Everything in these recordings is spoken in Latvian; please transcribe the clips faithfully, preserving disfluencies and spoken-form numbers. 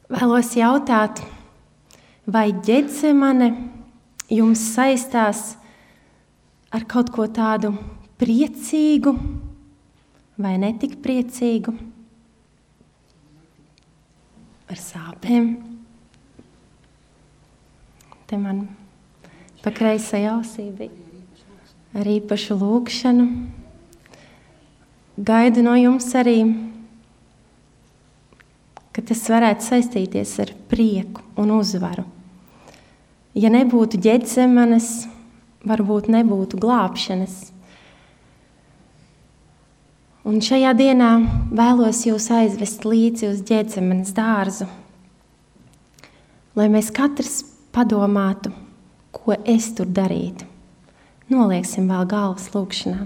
Vēlos jautāt, vai Ģetsemane jums saistās ar kaut ko tādu priecīgu vai netik priecīgu? Ar sāpēm. Te man pa kreisai ausī bija ar īpašu lūkšanu. Gaidu no jums arī, ka tas varētu saistīties ar prieku un uzvaru. Ja nebūtu Ģetsemanes, varbūt nebūtu glābšanas. Un šajā dienā vēlos jūs aizvest līdzi uz Ģetsemanes dārzu, lai mēs katrs padomātu, ko es tur darītu. Nolieksim vēl galvas lūkšanā.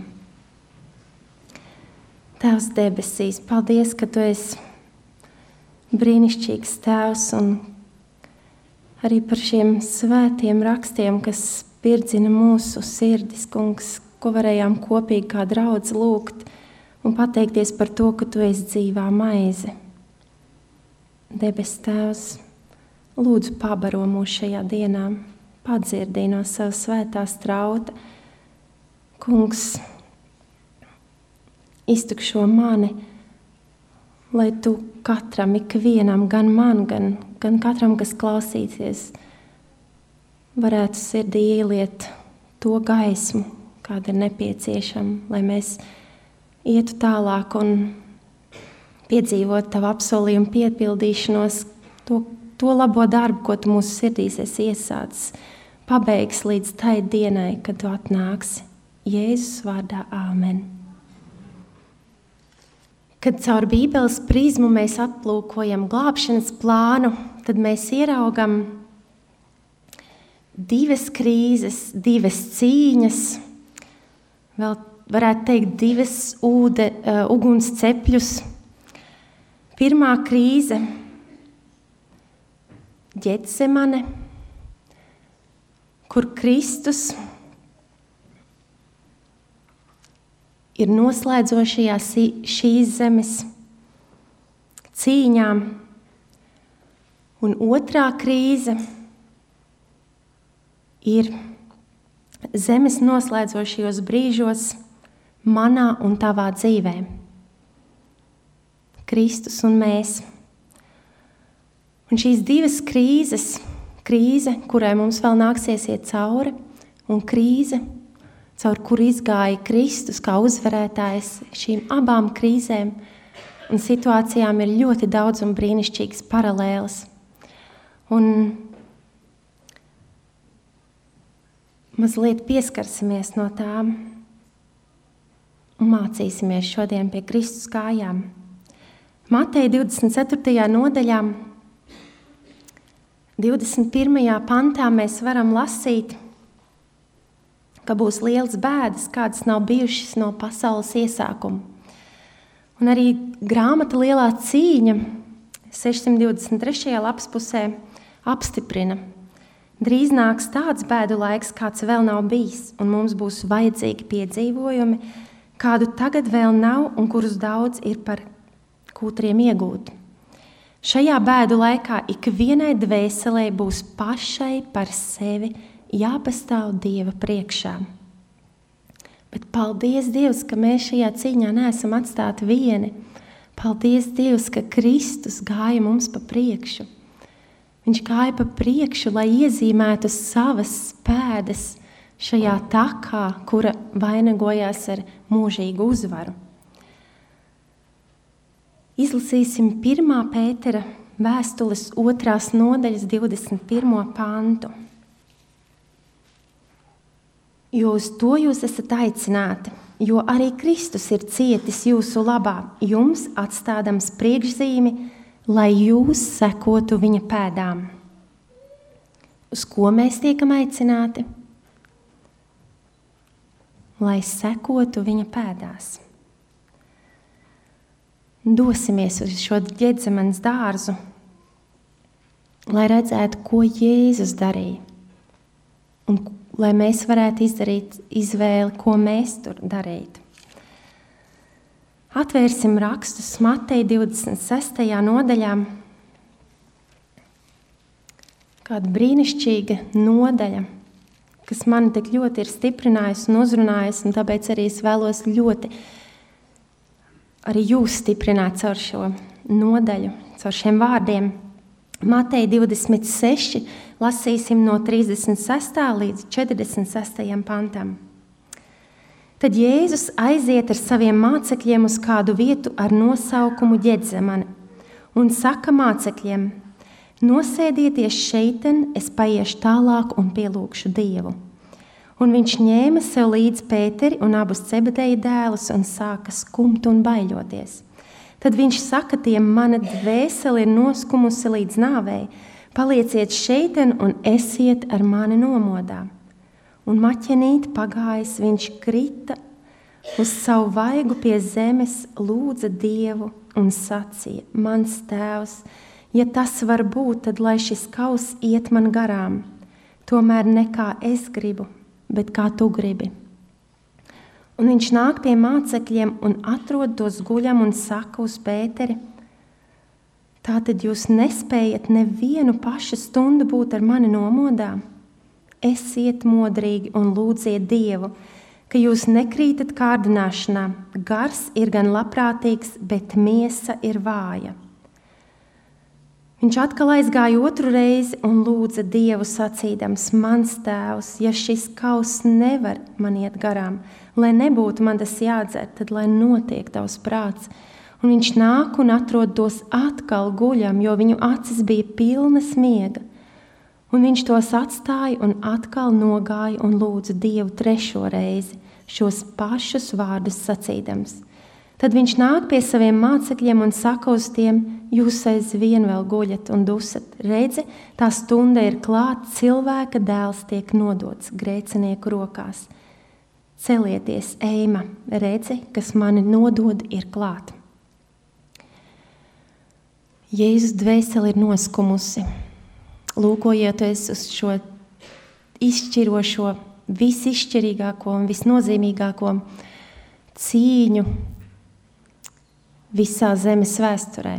Tēvs debesīs, paldies, ka tu esi brīnišķīgs Tēvs un arī par šiem svētiem rakstiem, kas spirdzina mūsu sirdis, Kungs, ko varējām kopīgi kā draudz lūgt un pateikties par to, ka tu esi dzīvā maize. Debes Tēvs, lūdzu pabaro mūs šajā dienā, padzirdī no savas svētās trauta. Kungs, iztukšo mani, lai tu katram, ikvienam, gan man, gan, gan katram, kas klausīsies, varētu sirdī ieliet to gaismu, kāda ir nepieciešama, lai mēs ietu tālāk un piedzīvot tavu apsolījumu piepildīšanos, to, to labo darbu, ko tu mūsu sirdīs esi iesācis, pabeigs līdz tai dienai, kad tu atnāksi. Jēzus vārdā, āmen. Kad caur Bībeles prizmu mēs aplūkojam glābšanas plānu, tad mēs ieraugam divas krīzes, divas cīņas, vēl varētu teikt divas ūde, uh, uguns cepļus. Pirmā krīze – Ģetsemane, kur Kristus ir noslēdzošajā šīs zemes cīņām. Un otrā krīze ir zemes noslēdzošajos brīžos manā un tavā dzīvē. Kristus un mēs. Un šīs divas krīzes, krīze, kurai mums vēl nāksies iet cauri, un krīze, caur kuru izgāja Kristus kā uzvarētājs, šīm abām krīzēm un situācijām ir ļoti daudz un brīnišķīgas paralēlas. Un mazliet pieskarsimies no tām un mācīsimies šodien pie Kristus kājām. Mateja divdesmit ceturtajā nodaļā, divdesmit pirmajā pantā mēs varam lasīt, ka būs liels bēdas, kādas nav bijušas no pasaules iesākuma. Un arī grāmata Lielā cīņa sešsimt divdesmit trešajā lapspusē apstiprina. Drīz nāks tāds bēdu laiks, kāds vēl nav bijis, un mums būs vajadzīgi piedzīvojumi, kādu tagad vēl nav un kurus daudz ir par kūtriem iegūt. Šajā bēdu laikā ikvienai dvēselē būs pašai par sevi jāpastāv Dieva priekšā. Bet paldies Dievs, ka mēs šajā cīņā neesam atstāti vieni. Paldies Dievs, ka Kristus gāja mums pa priekšu. Viņš gāja pa priekšu, lai iezīmētu savas pēdas šajā takā, kura vainagojās ar mūžīgu uzvaru. Izlasīsim pirmā Pētera vēstules otrās nodaļas divdesmit pirmo pantu. Jo uz to jūs esat aicināti, jo arī Kristus ir cietis jūsu labā, jums atstādams priekšzīmi, lai jūs sekotu viņa pēdām. Uz ko mēs tiekam aicināti? Lai sekotu viņa pēdās. Dosimies uz šo Ģetsemanes dārzu, lai redzētu, ko Jēzus darīja, un lai mēs varētu izdarīt izvēli, ko mēs tur darītu. Atvērsim rakstus Mateja divdesmit sestajā nodaļā, kāda brīnišķīga nodaļa, kas mani tik ļoti ir stiprinājusi un uzrunājusi, un tāpēc arī es vēlos ļoti arī jūs stiprināt caur šo nodaļu, caur šiem vārdiem. Mateja divdesmit seši, lasīsim no trīsdesmit sestā līdz četrdesmit sestajam pantam. Tad Jēzus aiziet ar saviem mācekļiem uz kādu vietu ar nosaukumu Ģedzemane un saka mācekļiem: nosēdieties šeiten, es paiešu tālāk un pielūgšu Dievu. Un viņš ņēma sev līdz Pēteri un abus Cebedeja dēlus un sāka skumt un baiļoties. Tad viņš saka tiem: mana dvēsele ir noskumusi līdz nāvei, palieciet šeiten un esiet ar mani nomodā. Un maķenīt pagājis, viņš krita uz savu vaigu pie zemes, lūdza Dievu un sacīja: mans tēvs, ja tas var būt, tad lai šis kauss iet man garām, tomēr ne kā es gribu, bet kā tu gribi. Un viņš nāk pie mācekļiem un atrod tos guļam un saka uz Pēteri: tātad jūs nespējat nevienu pašu stundu būt ar mani nomodā? Esiet modrīgi un lūdziet Dievu, ka jūs nekrītat kārdināšanā. Gars ir gan labprātīgs, bet miesa ir vāja. Viņš atkal aizgāja otru reizi un lūdza Dievu sacīdams: mans tēvs, ja šis kauss nevar man iet garām, lai nebūtu man tas jādzer, tad lai notiek tavs prāts. Un viņš nāk un atrod tos atkal guļam, jo viņu acis bija pilnas miega. Un viņš tos atstāja un atkal nogāja un lūdza Dievu trešo reizi, šos pašus vārdus sacīdams. Tad viņš nāk pie saviem mācekļiem un saka uz tiem: jūs aizvien vēl guļat un dusat. Redzi, tā stunda ir klāt, cilvēka dēls tiek nodots grēcinieku rokās. Celieties, ejma, redzi, kas mani nodod, ir klāt. Jēzus dvēsele ir noskumusi. Lūkojoties uz šo izšķirošo, visizšķirīgāko un visnozīmīgāko cīņu visā zemes vēsturē.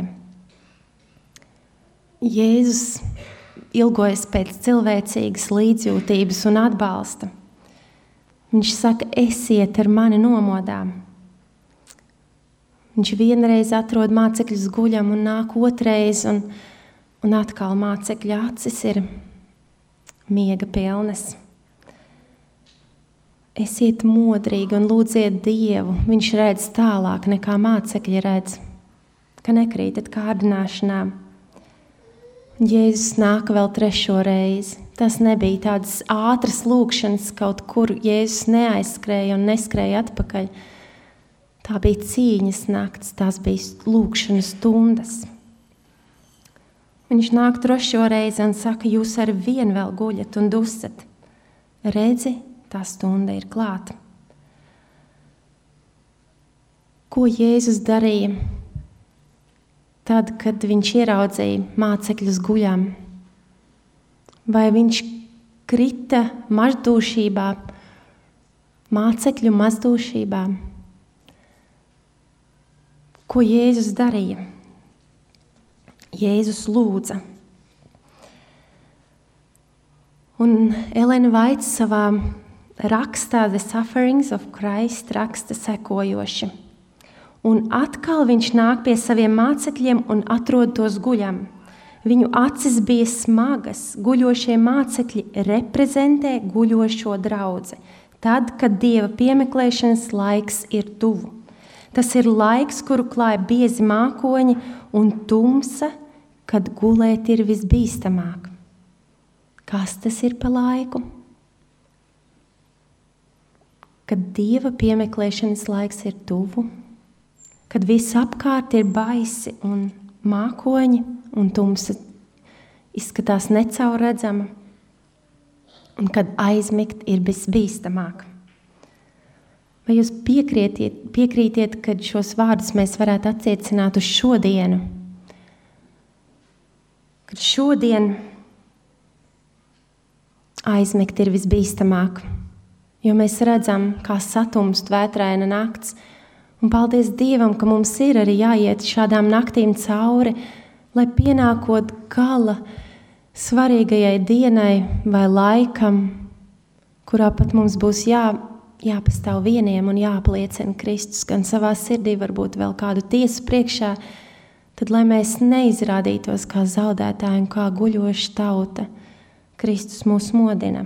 Jēzus ilgojas pēc cilvēcīgas līdzjūtības un atbalsta. Viņš saka: esiet ar mani nomodā. Viņš vienreiz atrod mācekļus guļam un nāk otrais, un Un atkal mācekļa acis ir miega pilnas. Esiet modrīgi un lūdziet Dievu. Viņš redz tālāk nekā mācekļi redz, ka nekrītat kārdināšanā. Jēzus nāk vēl trešo reizi. Tas nebija tādas ātras lūkšanas, kaut kur Jēzus neaizskrēja un neskrēja atpakaļ. Tā bija cīņas nakts, tās bija lūkšanas stundas. Viņš nāk trešo reizi un saka: jūs ar vienu vēl guļat un dusat. Redzi, tā stunda ir klāta. Ko Jēzus darīja tad, kad viņš ieraudzīja mācekļus guļam? Vai viņš krita mazdūšībā, mācekļu mazdūšībā? Ko Jēzus darīja? Jēzus lūdza. Un Elena Vaits savā rakstā The Sufferings of Christ raksta sekojoši. Un atkal viņš nāk pie saviem mācekļiem un atrod tos guļam. Viņu acis bija smagas, guļošie mācekļi reprezentē guļošo draudzi, tad, kad Dieva piemeklēšanas laiks ir tuvu. Tas ir laiks, kuru klāja biezi mākoņi un tumsa, kad gulēt ir visbīstamāk. Kas tas ir pa laiku? Kad Dieva piemeklēšanas laiks ir tuvu, kad viss apkārt ir baisi un mākoņi un tumsa izskatās necaurredzama, un kad aizmigt ir visbīstamāk. Vai jūs piekrītiet, piekrītiet, kad šos vārdus mēs varētu attiecināt uz šodienu? Kad šodien aizmigt ir visbīstamāk, jo mēs redzam, kā satumst vētraina nakts, un paldies Dievam, ka mums ir arī jāiet šādām naktīm cauri, lai pienākot gala svarīgajai dienai vai laikam, kurā pat mums būs jā, jāpastāv vieniem un jāapliecina Kristus gan savā sirdī, varbūt vēl kādu tiesu priekšā, tad lai mēs neizrādītos kā zaudētāji un kā guļoša tauta, Kristus mūs modina.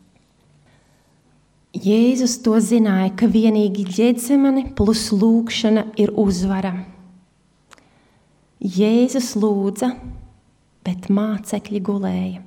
Jēzus to zināja, ka vienīgi Ģetsemane plus lūgšana ir uzvara. Jēzus lūdza, bet mācekļi gulēja.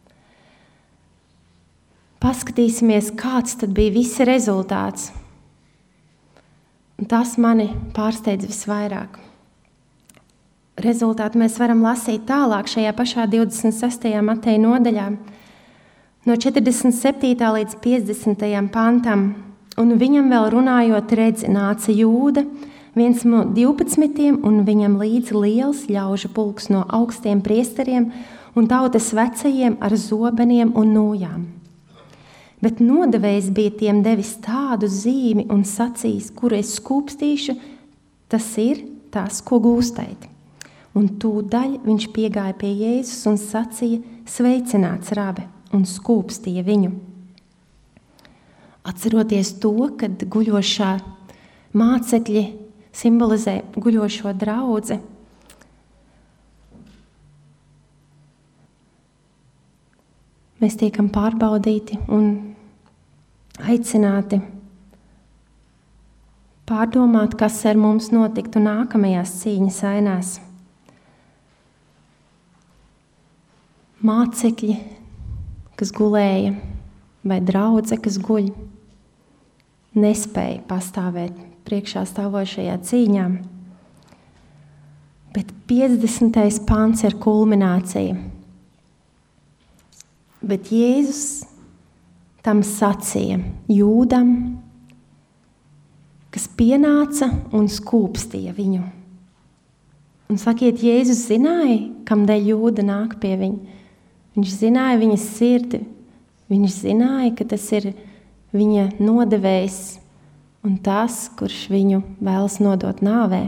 Paskatīsimies, kāds tad bija visi rezultāts. Un tas mani pārsteidz visvairāk. Rezultātu mēs varam lasīt tālāk šajā pašā divdesmit sestajā Mateja nodaļā, no četrdesmit septītā līdz piecdesmitajam pantam. Un viņam vēl runājot, redzi, nāca Jūda, viens no divpadsmitiem, un viņam līdzi liels ļaužu pulks no augstiem priesteriem un tautas vecajiem ar zobeniem un nūjām. Bet nodevējs bija tiem devis tādu zīmi un sacījis, kuru es skūpstīšu, tas ir tas, ko gūstēt. Un tūdaļ viņš piegāja pie Jēzus un sacīja, sveicināts, rabi, un skūpstīja viņu. Atceroties to, kad guļošā mācekļi simbolizē guļošo draudzi, mēs tiekam pārbaudīti un aicināti pārdomāt, kas ar mums notiktu nākamajās cīņas ainās. Mācekļi, kas gulēja, vai draudze, kas guļ, nespēja pastāvēt priekšā stāvošajā cīņā. Bet piecdesmitais pants ir kulminācija. Bet Jēzus tam sacīja Jūdam, kas pienāca un skūpstīja viņu. Un sakiet, Jēzus zināja, kamdēļ Jūda nāk pie viņa. Viņš zināja viņas sirdi, viņš zināja, ka tas ir viņa nodevējs un tas, kurš viņu vēlas nodot nāvē.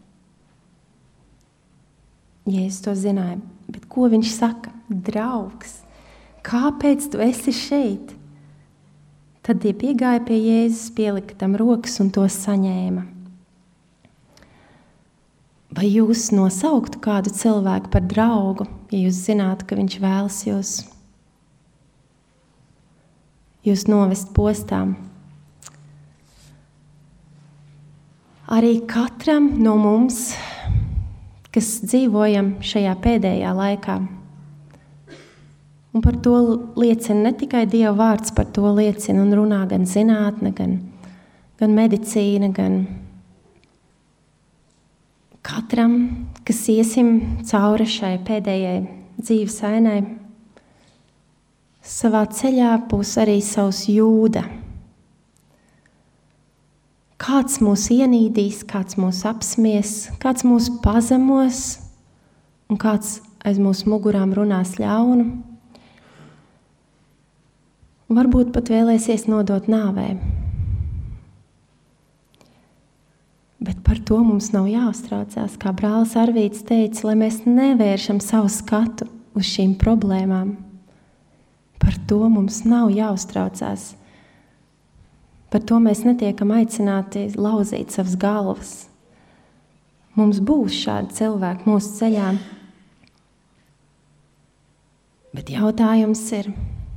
Jēzus to zināja, bet ko viņš saka? Draugs, kāpēc tu esi šeit? Tad tie piegāja pie Jēzus, pielika tam rokas un to saņēma. Vai jūs nosauktu kādu cilvēku par draugu, ja jūs zinātu, ka viņš vēlas jūs, jūs novest postām? Arī katram no mums, kas dzīvojam šajā pēdējā laikā, un par to liecina ne tikai Dieva vārds, par to liecina un runā gan zinātne, gan, gan medicīna, gan katram, kas iesim cauri šai pēdējai dzīves ainai, savā ceļā būs arī savs Jūda. Kāds mūs ienīdīs, kāds mūs apsmies, kāds mūs pazemos un kāds aiz mūsu mugurām runās ļaunu. Un varbūt pat vēlēsies nodot nāvē. Bet par to mums nav jāuztraucās, kā brālis Arvīds teica, lai mēs nevēršam savu skatu uz šīm problēmām. Par to mums nav jāuztraucās. Par to mēs netiekam aicināti lauzīt savas galvas. Mums būs šādi cilvēki mūsu ceļā. Bet jautājums ir,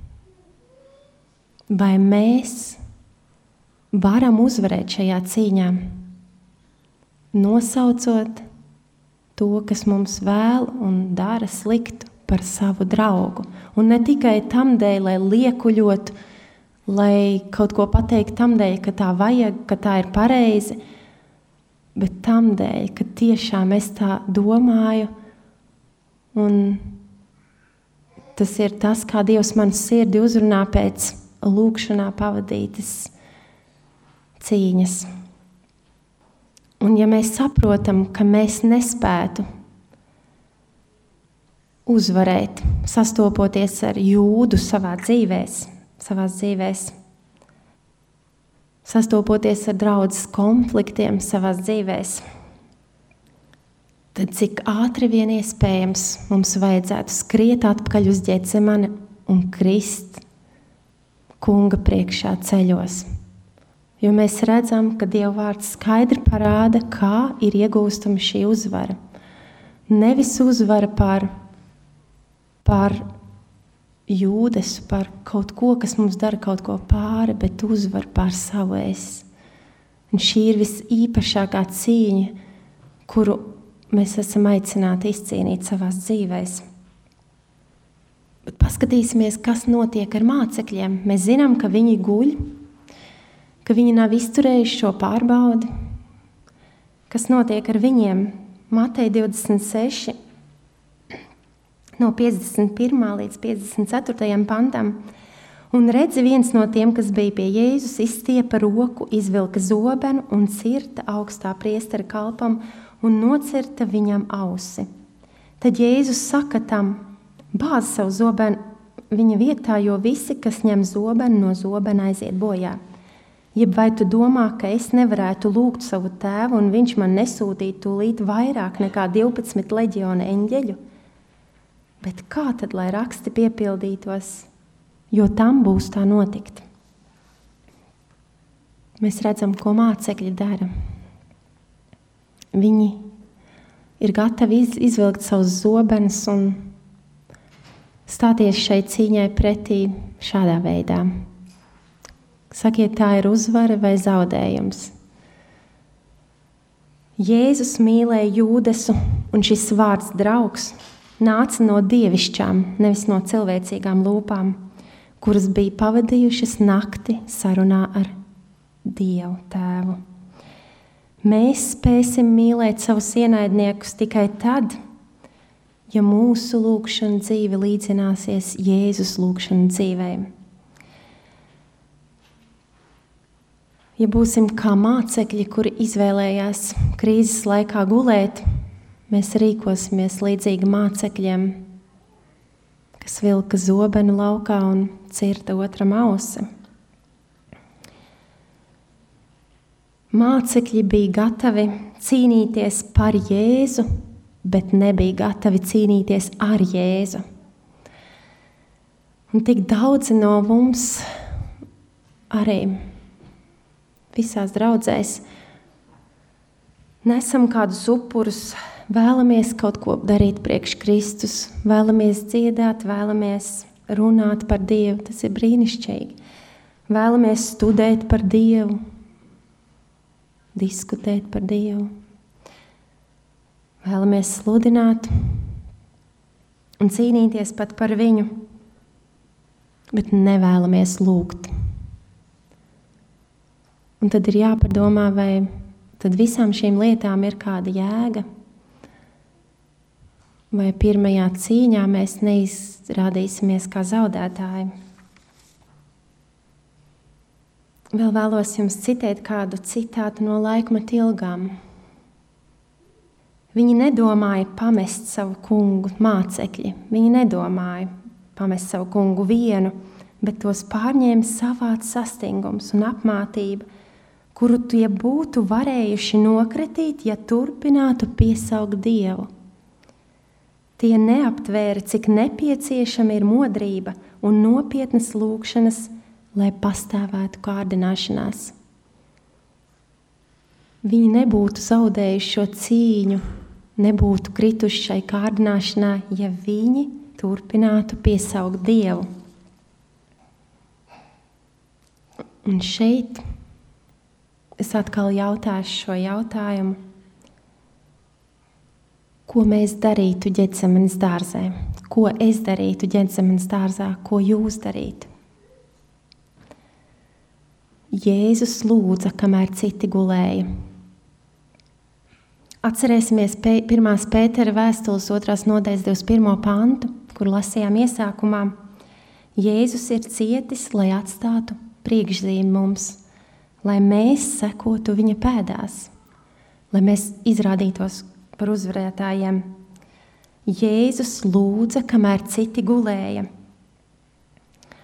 vai mēs varam uzvarēt šajā cīņā? Nosaucot to, kas mums vēl un dara sliktu par savu draugu. Un ne tikai tamdēļ, lai liekuļotu, lai kaut ko pateikt tamdēļ, ka tā vajag, ka tā ir pareizi, bet tamdēļ, ka tiešām es tā domāju, un tas ir tas, kā Dievs manu sirdi uzrunā pēc lūgšanā pavadītas cīņas. Un ja mēs saprotam, ka mēs nespētu uzvarēt, sastopoties ar Jūdu savā dzīvēs, savās dzīvēs, sastopoties ar draudzes konfliktiem savās dzīvēs, tad cik ātri vien iespējams mums vajadzētu skriet atpakaļ uz Ģetsemani un krist Kunga priekšā ceļos. Jo mēs redzam, ka Dieva vārds skaidri parāda, kā ir iegūstama šī uzvara. Nevis uzvara par, par Jūdesu, par kaut ko, kas mums dara kaut ko pāri, bet uzvara pār savu es. Un šī ir visīpašākā cīņa, kuru mēs esam aicināti izcīnīt savās dzīvēs. Bet paskatīsimies, kas notiek ar mācekļiem. Mēs zinām, ka viņi guļ, ka viņi nav izturējuši šo pārbaudi. Kas notiek ar viņiem? Mateja divdesmit seši, no piecdesmit pirmā līdz piecdesmit ceturtajam pantam. Un redzi, viens no tiem, kas bija pie Jēzus, izstiepa roku, izvilka zobenu un cirta augstā priestera kalpam un nocirta viņam ausi. Tad Jēzus saka tam: bāz savu zobenu viņa vietā, jo visi, kas ņem zobenu, no zobena aiziet bojā. Jeb vai tu domā, ka es nevarētu lūgt savu tēvu, un viņš man nesūtītu tūlīt vairāk nekā divpadsmit leģiona eņģeļu? Bet kā tad, lai raksti piepildītos, jo tam būs tā notikt? Mēs redzam, ko mācekļi dara. Viņi ir gatavi izvilkt savus zobenus un stāties šai cīņai pretī šādā veidā. Sakiet, tā ir uzvara vai zaudējums? Jēzus mīlēja Jūdesu, un šis vārds draugs nāca no dievišķām, nevis no cilvēcīgām lūpām, kuras bija pavadījušas nakti sarunā ar Dievu tēvu. Mēs spēsim mīlēt savus ienaidniekus tikai tad, ja mūsu lūgšana dzīve līdzināsies Jēzus lūgšana dzīvei. Ja būsim kā mācekļi, kuri izvēlējās krīzes laikā gulēt, mēs rīkosimies līdzīgi mācekļiem, kas vilka zobenu laukā un cirta otram ausi. Mācekļi bija gatavi cīnīties par Jēzu, bet nebija gatavi cīnīties ar Jēzu. Un tik daudzi no mums arī visās draudzēs nesam kādus upurus, vēlamies kaut ko darīt priekš Kristus, vēlamies dziedāt, vēlamies runāt par Dievu, tas ir brīnišķīgi. Vēlamies studēt par Dievu, diskutēt par Dievu. Vēlamies sludināt un cīnīties pat par viņu, bet nevēlamies lūgt. Un tad ir jāpadomā, vai tad visām šīm lietām ir kāda jēga, vai pirmajā cīņā mēs neizrādīsimies kā zaudētāji. Vēl vēlos jums citēt kādu citātu no Laikmeta ilgām. Viņi nedomāja pamest savu kungu mācekļi. Viņi nedomāja pamest savu kungu vienu, bet tos pārņēma savāds sastingums un apmātība, kuru tie būtu varējuši nokratīt, ja turpinātu piesaukt Dievu. Tie neaptvēra, cik nepieciešama ir modrība un nopietnas lūgšanas, lai pastāvētu kārdināšanās. Viņi nebūtu zaudējuši šo cīņu, nebūtu krituši šai kārdināšanā, ja viņi turpinātu piesaukt Dievu. Un šeit es atkal jautāšu šo jautājumu, ko mēs darītu Ģetsemanes dārzē? Ko es darītu Ģetsemanes dārzā? Ko jūs darītu? Jēzus lūdza, kamēr citi gulēja. Atcerēsimies pirmās Pētera vēstules otrās nodaļas divdesmit pirmo pantu, kur lasījām iesākumā. Jēzus ir cietis, lai atstātu priekšzīmi mums, lai mēs sekotu viņa pēdās, lai mēs izrādītos par uzvarētājiem. Jēzus lūdza, kamēr citi gulēja.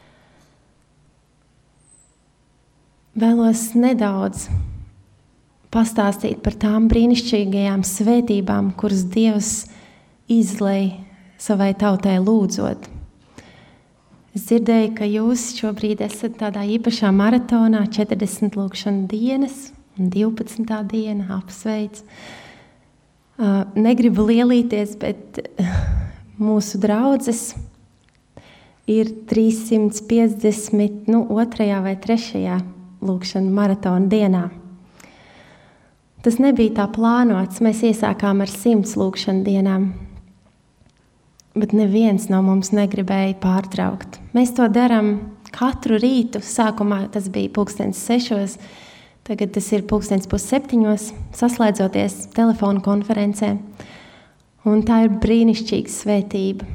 Vēlos nedaudz pastāstīt par tām brīnišķīgajām svētībām, kuras Dievs izlej savai tautai lūdzot. Es dzirdēju, ka jūs šobrīd esat tādā īpašā maratonā, četrdesmit lūkšana dienas un divpadsmitā diena, apsveic. Uh, negribu lielīties, bet mūsu draudzes ir trīssimt piecdesmit, nu, otrajā vai trešajā lūkšana maratona dienā. Tas nebija tā plānots, mēs iesākām ar simts lūkšana dienām, bet neviens no mums negribēja pārtraukt. Mēs to darām katru rītu, sākumā tas bija pulkstens sešos, tagad tas ir pulkstens pusseptiņos, saslēdzoties telefonu konferencē, un tā ir brīnišķīga svētība.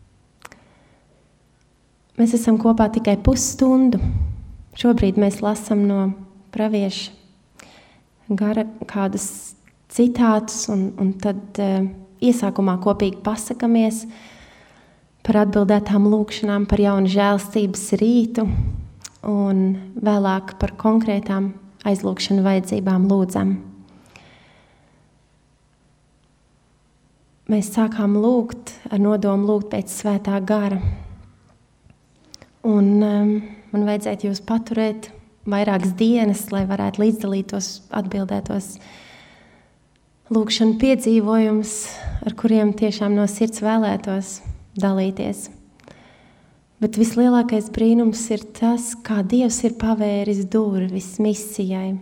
Mēs esam kopā tikai pusstundu. Šobrīd mēs lasam no pravieša gara kādus citātus, un, un tad uh, iesākumā kopīgi pasakamies par atbildētām lūkšanām, par jaunu žēlstības rītu, un vēlāk par konkrētām aizlūkšanu vajadzībām lūdzam. Mēs sākām lūgt ar nodomu lūgt pēc svētā gara. Un um, man vajadzētu jūs paturēt vairākas dienas, lai varētu līdzdalītos, atbildētos lūkšanu piedzīvojumus, ar kuriem tiešām no sirds vēlētos dalīties. Bet vislielākais brīnums ir tas, kā Dievs ir pavēris durvis misijai.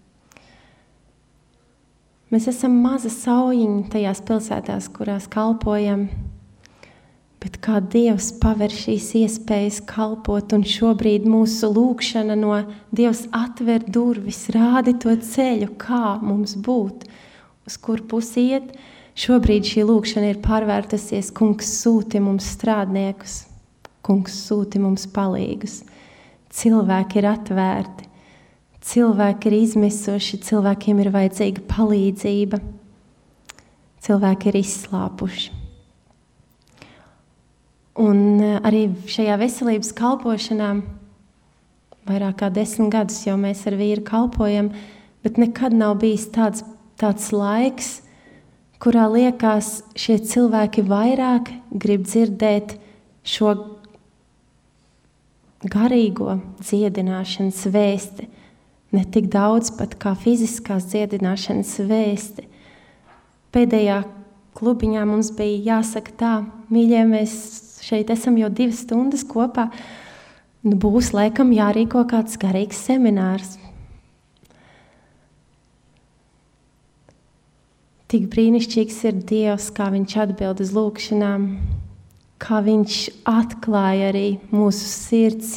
Mēs esam maza saujiņa tajās pilsētās, kurās kalpojam, bet kā Dievs paver šīs iespējas kalpot, un šobrīd mūsu lūkšana no Dievs atver durvis, rādi to ceļu, kā mums būt, uz kur pusi iet. Šobrīd šī lūkšana ir pārvērtusies, Kungs sūti mums strādniekus, Kungs sūti mums palīgus. Cilvēki ir atvērti, cilvēki ir izmisuši, cilvēkiem ir vajadzīga palīdzība, cilvēki ir izslāpuši. Un arī šajā veselības kalpošanā vairāk kā desmit gadus jau mēs ar vīru kalpojam, bet nekad nav bijis tāds, tāds laiks, kurā liekas šie cilvēki vairāk grib dzirdēt šo garīgo dziedināšanas vēsti, ne tik daudz pat kā fiziskās dziedināšanas vēsti. Pēdējā klubiņā mums bija jāsaka tā, mīļie, mēs šeit esam jau divas stundas kopā, nu būs laikam jārīko kāds garīgs seminārs. Tik brīnišķīgs ir Dievs, kā viņš atbild uz lūkšanām, kā viņš atklāja arī mūsu sirds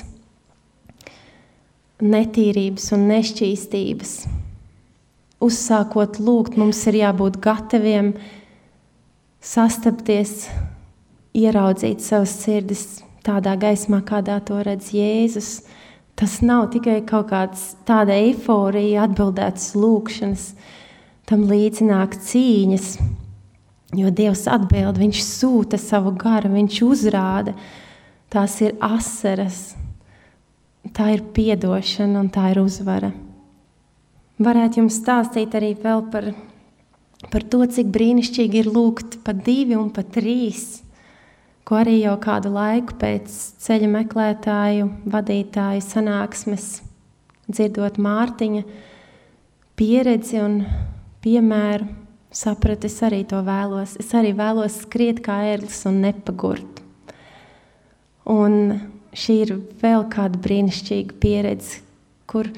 netīrības un nešķīstības. Uzsākot lūgt, mums ir jābūt gataviem sastapties, ieraudzīt savas sirdis tādā gaismā, kādā to redz Jēzus. Tas nav tikai kaut kāds tāda eiforija, atbildētas lūkšanas, tam līdzi nāk cīņas, jo Dievs atbild, viņš sūta savu garu, viņš uzrāda, tās ir asaras, tā ir piedošana un tā ir uzvara. Varētu jums stāstīt arī vēl par, par to, cik brīnišķīgi ir lūgt pa divi un pa trīs, ko arī jau kādu laiku pēc ceļa meklētāju, vadītāju sanāksmes, dzirdot Mārtiņa pieredzi un piemēru, sapratu, es arī to vēlos. Es arī vēlos skriet kā ērglis un nepagurt. Un šī ir vēl kāda brīnišķīga pieredze, kur,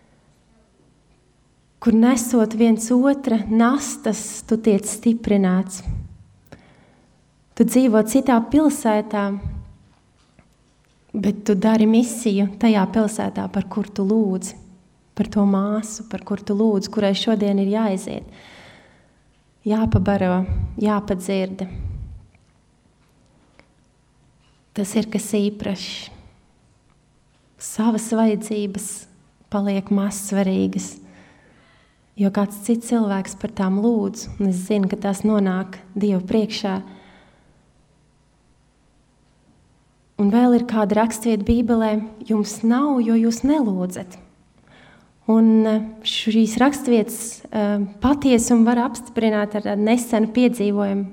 kur nesot viens otra nastas, tu tiec stiprināts. Tu dzīvo citā pilsētā, bet tu dari misiju tajā pilsētā, par kur tu lūdzi. Par to māsu, par kur tu lūdzi, kurai šodien ir jāiziet. Jāpabaro, jāpadzirda. Tas ir kas īpašs. Savas vajadzības paliek mazsvarīgas, jo kāds cits cilvēks par tām lūdz, un es zinu, ka tās nonāk Dievu priekšā. Un vēl ir kāda rakstvieta Bībelē, jums nav, jo jūs nelūdzat. Un šīs raksturvietas patiesumu var apstiprināt ar nesenu piedzīvojumu.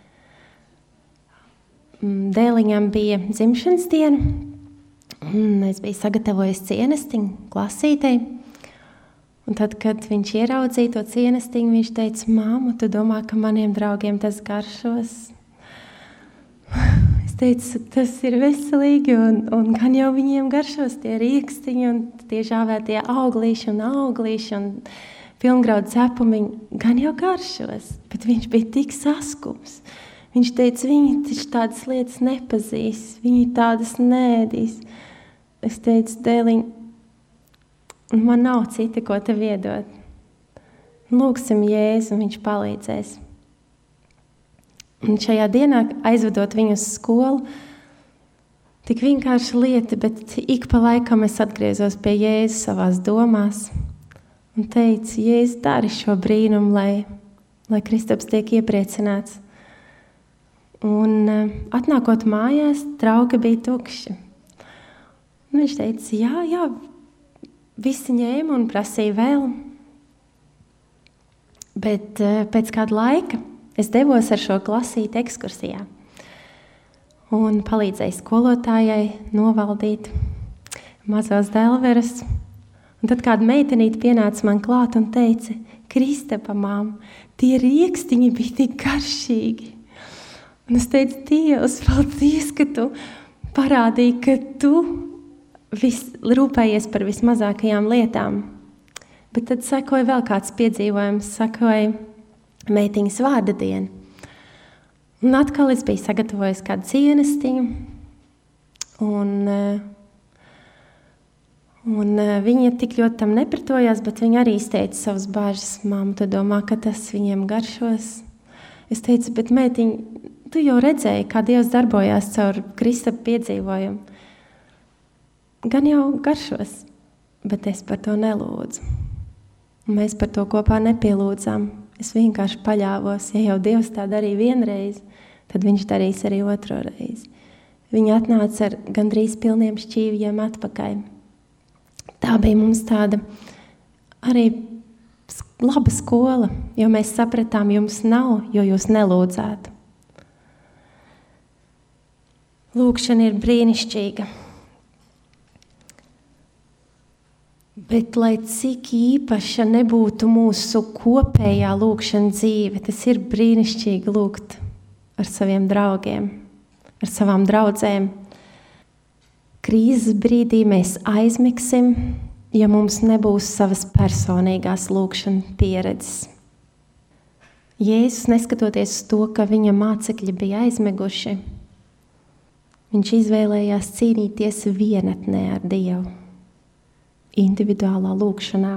Dēliņam bija dzimšanas diena, un es biju sagatavojis cienestiņu klasītei. Un tad, kad viņš ieraudzīja to cienestiņu, viņš teica, māmu, tu domā, ka maniem draugiem tas garšos? Es teicu, tas ir veselīgi, un, un gan jau viņiem garšos tie rīkstiņi, un tie žāvētie auglīši un auglīši, un pilngraudu cepumiņi, gan jau garšos, bet viņš bija tik saskums. Viņš teica, viņi taču tādas lietas nepazīs, viņi tādas nēdīs. Es teicu, dēliņ, man nav cita, ko tev iedot. Lūksim Jēzu, un viņš palīdzēs. Un šajā dienā, aizvedot viņu uz skolu, tik vienkārši lieta, bet ik pa laikam es atgriezos pie Jēzus savās domās un teicu, Jēzus, dari šo brīnumu, lai, lai Kristaps tiek iepriecināts. Un atnākot mājās, trauki bija tukši. Un viņš teica, jā, jā, visi ņēma un prasīja vēl. Bet pēc kāda laika es devos ar šo klasīti ekskursijā un palīdzēju skolotājai novaldīt mazos delverus. Un tad kāda meitenīte pienāca man klāt un teica, Kristapa mām, tie riekstiņi bija tik garšīgi. Un es teicu, Dievs, paldies, ka tu parādīji, ka tu vis, rūpējies par vismazākajām lietām. Bet tad sekoja vēl kāds piedzīvojums, sekoja meitiņas vārda diena. Un atkal es biju sagatavojis kādu cienestiņu, un, un viņa tik ļoti tam nepretojās, bet viņa arī izteica savas bāžas. Māma, tu domā, ka tas viņiem garšos? Es teicu, bet meitiņa, tu jau redzēji, kā Dievs darbojās caur Kristapa piedzīvojumu. Gan jau garšos, bet es par to nelūdzu. Un mēs par to kopā nepielūdzām. Es vienkārši paļāvos, ja jau Dievs tā darīja vienreiz, tad viņš darīs arī otro reizi. Viņa atnāca ar gandrīz pilniem šķīvjiem atpakaļ. Tā bija mums tāda arī laba skola, jo mēs sapratām, jums nav, jo jūs nelūdzētu. Lūkšana ir brīnišķīga. Bet, lai cik īpaša nebūtu mūsu kopējā lūkšana dzīve, tas ir brīnišķīgi lūgt ar saviem draugiem, ar savām draudzēm. Krīzes brīdī mēs aizmigsim, ja mums nebūs savas personīgās lūkšana pieredzes. Jēzus, neskatoties uz to, ka viņa mācekļi bija aizmiguši, viņš izvēlējās cīnīties vienatnē ar Dievu, individuālā lūkšanā.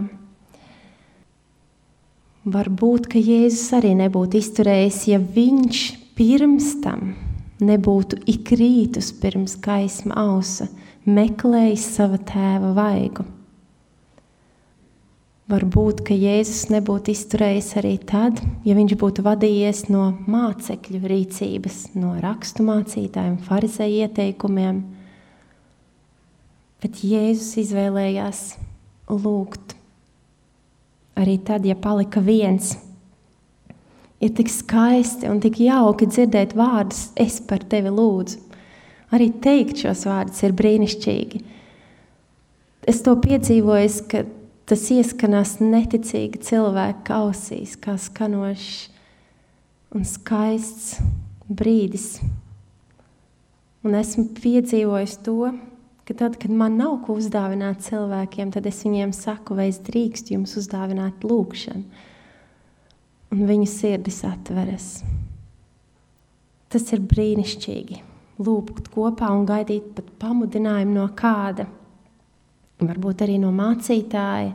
Varbūt, ka Jēzus arī nebūtu izturējis, ja viņš pirms tam nebūtu ik rītus pirms gaisma ausa meklējis sava tēva vaigu. Varbūt, ka Jēzus nebūtu izturējis arī tad, ja viņš būtu vadījies no mācekļu rīcības, no rakstu mācītājiem, farizēju ieteikumiem. Bet Jēzus izvēlējās lūgt arī tad, ja palika viens. Ir tik skaisti un tik jauki dzirdēt vārdus, es par tevi lūdzu. Arī teikt šos vārdus ir brīnišķīgi. Es to piedzīvoju, ka tas ieskanās neticīgi cilvēka ausīs, kā skanošs un skaists brīdis. Un esmu piedzīvojis to, ka tad, kad man nav ko uzdāvināt cilvēkiem, tad es viņiem saku, vai es drīkstu jums uzdāvināt lūkšanu. Un viņu sirdis atveras. Tas ir brīnišķīgi. Lūgt kopā un gaidīt pat pamudinājumu no kāda. Varbūt arī no mācītāja.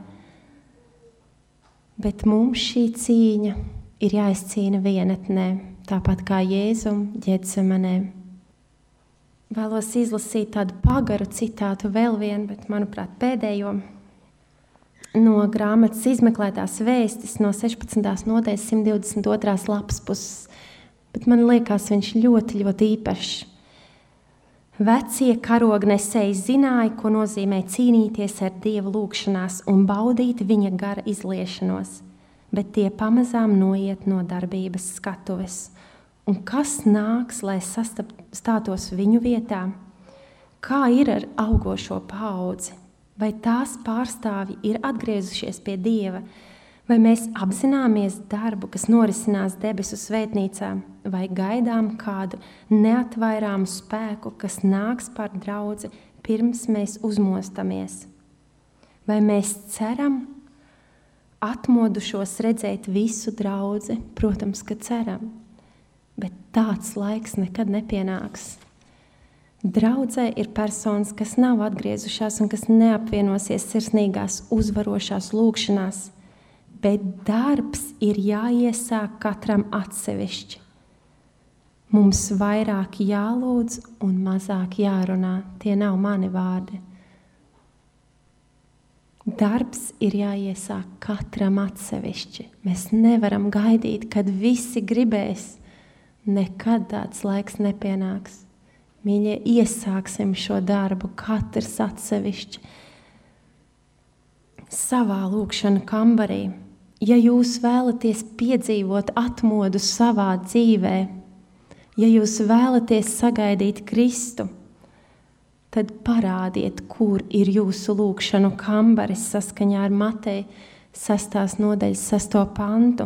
Bet mums šī cīņa ir jāizcīna vienatnē, tāpat kā Jēzum Ģetsemanē. Vēlos izlasīt tādu pagaru citātu vēl vienu, bet, manuprāt, pēdējo no grāmatas Izmeklētās vēstis no sešpadsmitās nodaļas simt divdesmit otrās lapas puses. Bet man liekas, viņš ļoti, ļoti īpašs. Vecie karognesēji zināja, ko nozīmē cīnīties ar Dievu lūgšanās un baudīt viņa gara izliešanos, bet tie pamazām noiet no darbības skatuves. Un kas nāks, lai sastap, stātos viņu vietā? Kā ir ar augošo paudzi? Vai tās pārstāvji ir atgriezušies pie Dieva? Vai mēs apzināmies darbu, kas norisinās debesu svētnīcā, vai gaidām kādu neatvairāmu spēku, kas nāks par draudzi, pirms mēs uzmostamies? Vai mēs ceram atmodušos redzēt visu draudzi? Protams, ka ceram, bet tāds laiks nekad nepienāks. Draudzē ir personas, kas nav atgriezušās un kas neapvienosies sirsnīgās, uzvarošās lūgšanās, bet darbs ir jāiesāk katram atsevišķi. Mums vairāk jālūdz un mazāk jārunā. Tie nav mani vārdi. Darbs ir jāiesāk katram atsevišķi. Mēs nevaram gaidīt, kad visi gribēs. Nekad tāds laiks nepienāks. Mīļie, iesāksim šo darbu katrs atsevišķi savā lūgšana kambarī. Ja jūs vēlaties piedzīvot atmodu savā dzīvē, ja jūs vēlaties sagaidīt Kristu, tad parādiet, kur ir jūsu lūgšanu kambaris saskaņā ar Mateja sestās nodaļas sesto pantu.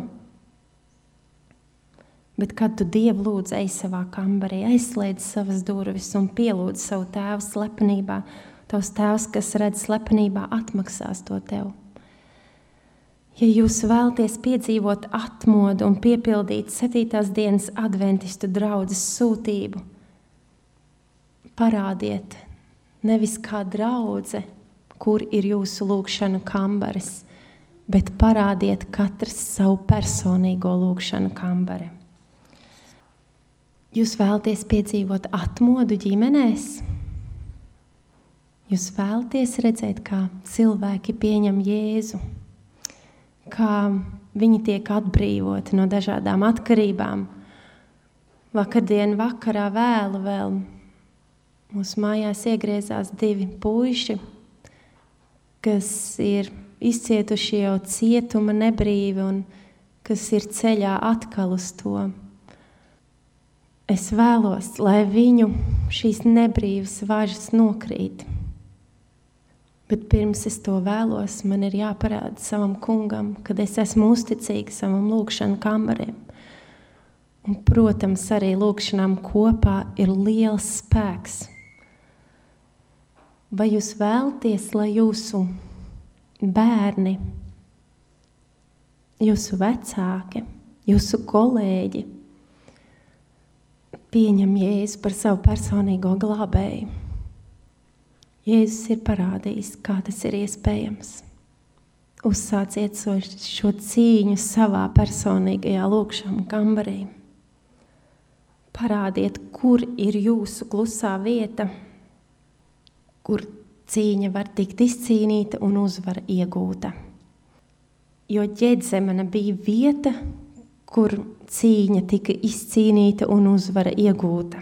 Bet kad tu Dievu lūdz, ej savā kambarī, aizslēdz savas durvis un pielūdz savu tēvu slepenībā, tavs tēvs, kas redz slepenībā, atmaksās to tev. Ja jūs vēlaties piedzīvot atmodu un piepildīt septītās dienas adventistu draudzes sūtību, parādiet nevis kā draudze, kur ir jūsu lūgšanu kambaris, bet parādiet katrs savu personīgo lūgšanu kambari. Jūs vēlaties piedzīvot atmodu ģimenēs? Jūs vēlaties redzēt, kā cilvēki pieņem Jēzu? Kā viņi tiek atbrīvoti no dažādām atkarībām. Vakardien vakarā vēlu vēl mūsu mājās iegriezās divi puiši, kas ir izcietuši jau cietuma nebrīvi un kas ir ceļā atkal uz to. Es vēlos, lai viņu šīs nebrīvas važas nokrīt. Bet pirms es to vēlos, man ir jāparāda savam kungam, kad es esmu uzticīga savam lūgšanu kambariem. Un, protams, arī lūgšanām kopā ir liels spēks. Vai jūs vēlaties, lai jūsu bērni, jūsu vecāki, jūsu kolēģi pieņem Jēzu par savu personīgo glābēju? Jēzus ir parādījis, kā tas ir iespējams. Uzsāciet šo cīņu savā personīgajā lūgšanā kambarī. Parādiet, kur ir jūsu klusā vieta, kur cīņa var tikt izcīnīta un uzvara iegūta. Jo Ģedzemane bija vieta, kur cīņa tika izcīnīta un uzvara iegūta.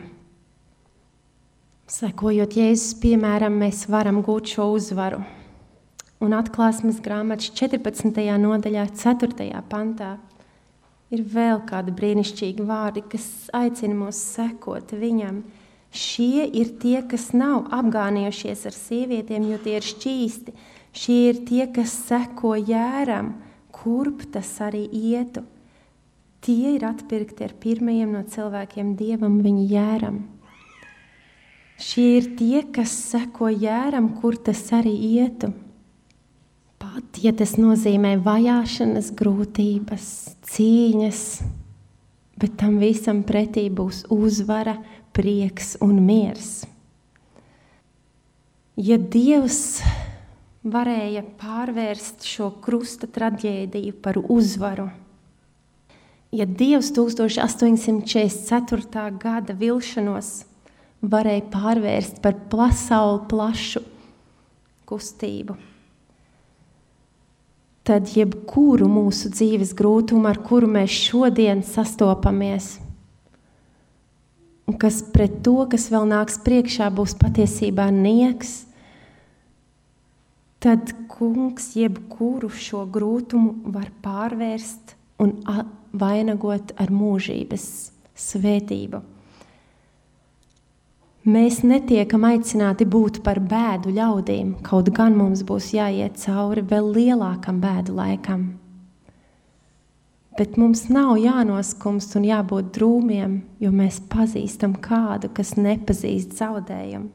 Sekojot Jēzus piemēram, mēs varam gūt šo uzvaru. Un Atklāsmes grāmatas četrpadsmitajā nodaļā, ceturtajā pantā ir vēl kādi brīnišķīgi vārdi, kas aicina mūs sekot viņam. Šie ir tie, kas nav apgānījušies ar sievietēm, jo tie ir šķīsti. Šie ir tie, kas seko jēram, kurp tas arī ietu. Tie ir atpirkti ar pirmajiem no cilvēkiem Dievam viņa jēram. Šie ir tie, kas seko jēram, kur tas arī ietu. Pat, ja tas nozīmē vajāšanas, grūtības, cīņas, bet tam visam pretī būs uzvara, prieks un miers. Ja Dievs varēja pārvērst šo krusta traģēdiju par uzvaru, ja Dievs tūkstoš astoņsimt četrdesmit ceturtā gada vilšanos varēja pārvērst par pasauli plašu kustību, tad jebkuru mūsu dzīves grūtumu, ar kuru mēs šodien sastopamies, un kas pret to, kas vēl nāks priekšā, būs patiesībā nieks, tad kungs jebkuru šo grūtumu var pārvērst un vainagot ar mūžības svētību. Mēs netiekam aicināti būt par bēdu ļaudīm, kaut gan mums būs jāiet cauri vēl lielākam bēdu laikam. Bet mums nav jānoskumst un jābūt drūmiem, jo mēs pazīstam kādu, kas nepazīst zaudējumu.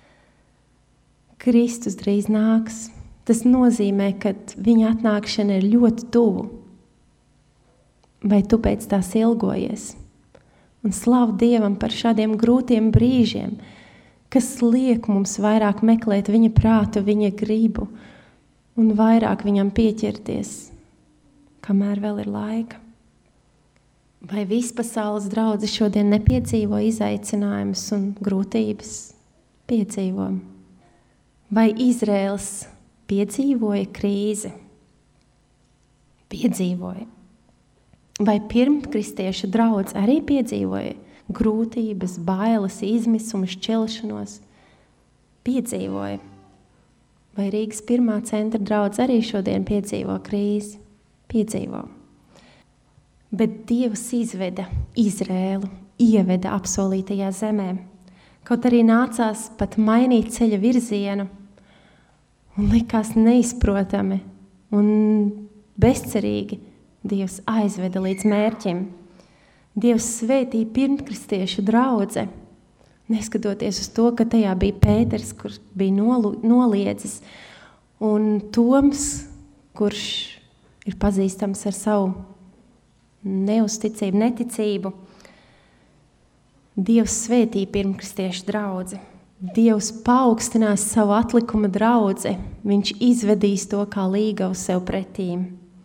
Kristus drīz nāks. Tas nozīmē, ka viņa atnākšana ir ļoti tuvu. Vai tu pēc tās ilgojies? Un slavu Dievam par šādiem grūtiem brīžiem, kas liek mums vairāk meklēt viņa prātu, viņa gribu un vairāk viņam pieķerties, kamēr vēl ir laika. Vai vispasaules draudze šodien nepiedzīvo izaicinājumus un grūtības? Piedzīvo. Vai Izraels piedzīvoja krīzi? Piedzīvoja. Vai pirmkristiešu draudze arī piedzīvoja grūtības, bailes, izmisumu, šķelšanos? Piedzīvoja. Vai Rīgas pirmā centra draudze arī šodien piedzīvo krīzi? Piedzīvo. Bet Dievs izveda Izrēlu, ieveda apsolītajā zemē. Kaut arī nācās pat mainīt ceļa virzienu, un likās neizprotami un bezcerīgi, Dievs aizveda līdz mērķim. Dievs svētīja pirmkristiešu draudze, neskatoties uz to, ka tajā bija Pēters, kurš bija nolu, noliedzis, un Toms, kurš ir pazīstams ar savu neusticību, neticību. Dievs svētīja pirmkristiešu draudzi. Dievs paaugstinās savu atlikuma draudzi. Viņš izvedīs to kā līgavu sev pretīm.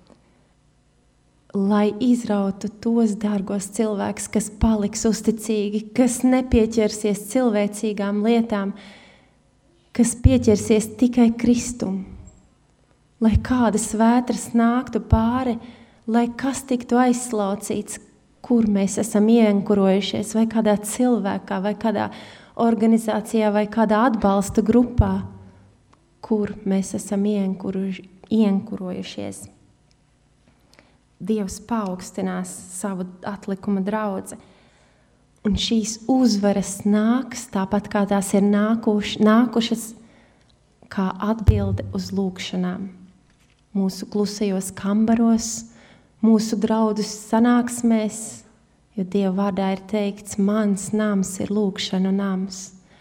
Lai izrautu tos dārgos cilvēkus, kas paliks uzticīgi, kas nepieķersies cilvēcīgām lietām, kas pieķersies tikai Kristum. Lai kādas vētras nāktu pāri, lai kas tiktu aizslaucīts, kur mēs esam ienkurojušies, vai kādā cilvēkā, vai kādā organizācijā, vai kādā atbalsta grupā, kur mēs esam ienkurojušies. Dievs paaugstinās savu atlikuma draudzi, un šīs uzvaras nāks, tāpat kā tās ir nākuš, nākušas, kā atbilde uz lūkšanām. Mūsu klusajos kambaros, mūsu draudzes sanāksmēs, jo Dieva vārdā ir teikts, mans nams ir lūkšanu nams.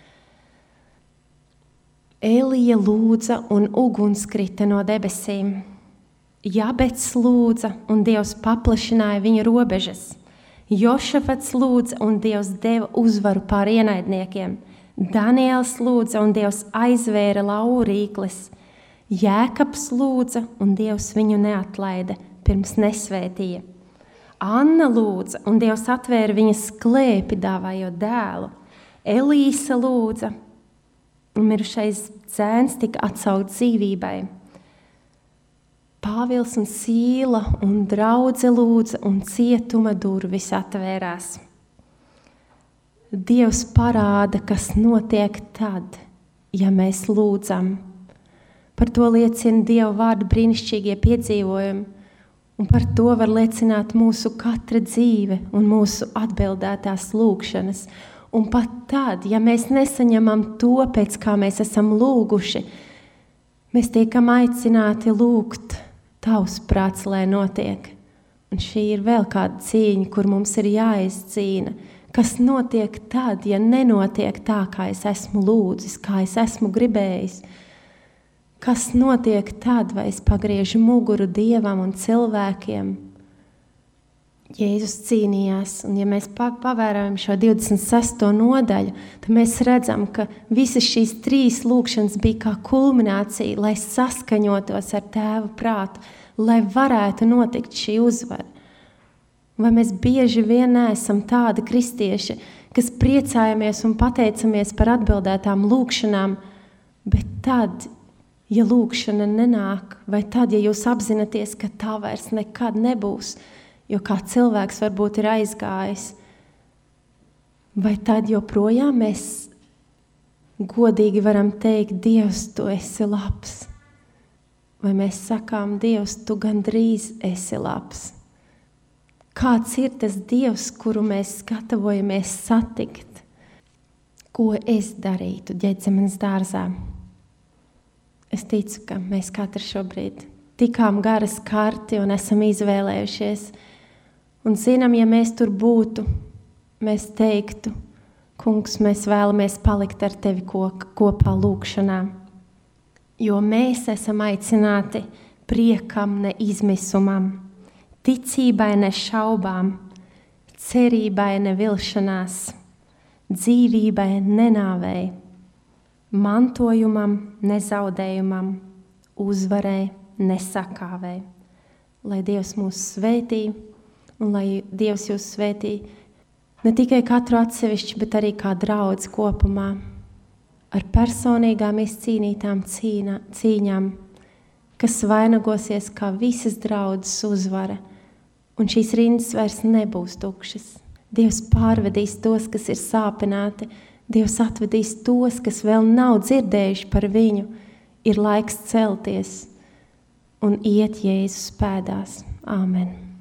Elija lūdza un uguns krita no debesīm. Jabets lūdza un Dievs paplašināja viņa robežas. Jošafats lūdza un Dievs deva uzvaru pār ienaidniekiem. Daniels lūdza un Dievs aizvēra laurīklis. Jēkabs lūdza un Dievs viņu neatlaida, pirms nesvētīja. Anna lūdza, un Dievs atvēra viņas klēpi, dāvājot dēlu. Elīsa lūdza, un mirušais zēns tika atsaukt dzīvībai. Pāvils un Sīla un draudze lūdza, un cietuma durvis atvērās. Dievs parāda, kas notiek tad, ja mēs lūdzam. Par to liecina Dieva vārda brīnišķīgie piedzīvojumi, un par to var liecināt mūsu katra dzīve un mūsu atbildētās lūgšanas. Un pat tad, ja mēs nesaņemam to, pēc kā mēs esam lūguši, mēs tiekam aicināti lūgt tavs prāts, lai notiek. Un šī ir vēl kāda cīņa, kur mums ir jāizcīna. Kas notiek tad, ja nenotiek tā, kā es esmu lūdzis, kā es esmu gribējis? Kas notiek tad, vai es pagriežu muguru Dievam un cilvēkiem? Jēzus cīnījās, un ja mēs pavērojam šo divdesmit sesto nodaļu, tad mēs redzam, ka visas šīs trīs lūkšanas bija kā kulminācija, lai saskaņotos ar Tēva prātu, lai varētu notikt šī uzvara. Vai mēs bieži vien neesam tādi kristieši, kas priecājamies un pateicamies par atbildētām lūkšanām, bet tad, ja lūkšana nenāk, vai tad, ja jūs apzināties, ka tā vairs nekad nebūs, jo kā cilvēks varbūt ir aizgājis, Vai tad joprojām mēs godīgi varam teikt, Dievs, tu esi labs? Vai mēs sakām, Dievs, tu gandrīz esi labs? Kāds ir tas Dievs, kuru mēs gatavojamies satikt? Ko es darītu Ģedzemenes dārzā? Es ticu, ka mēs katrs šobrīd tikām garas karti un esam izvēlējušies. Un zinām, ja mēs tur būtu, mēs teiktu, Kungs, mēs vēlamies palikt ar tevi kopā lūkšanā. Jo mēs esam aicināti priekam, ne izmisumam, ticībai, ne šaubām, cerībai, ne vilšanās, dzīvībai, ne nāvei, mantojumam, ne zaudējumam, uzvarai, ne sakāvei. Lai Dievs mūs svētī un lai Dievs jūs svētī ne tikai katru atsevišķi, bet arī kā draudz kopumā ar personīgām izcīnītām cīņa, cīņām, kas vainagosies kā visas draudzes uzvara, un šīs rindas vairs nebūs tukšas. Dievs pārvedīs tos, kas ir sāpināti, Dievs atvedīs tos, kas vēl nav dzirdējuši par viņu, ir laiks celties un iet Jēzus pēdās. Āmen.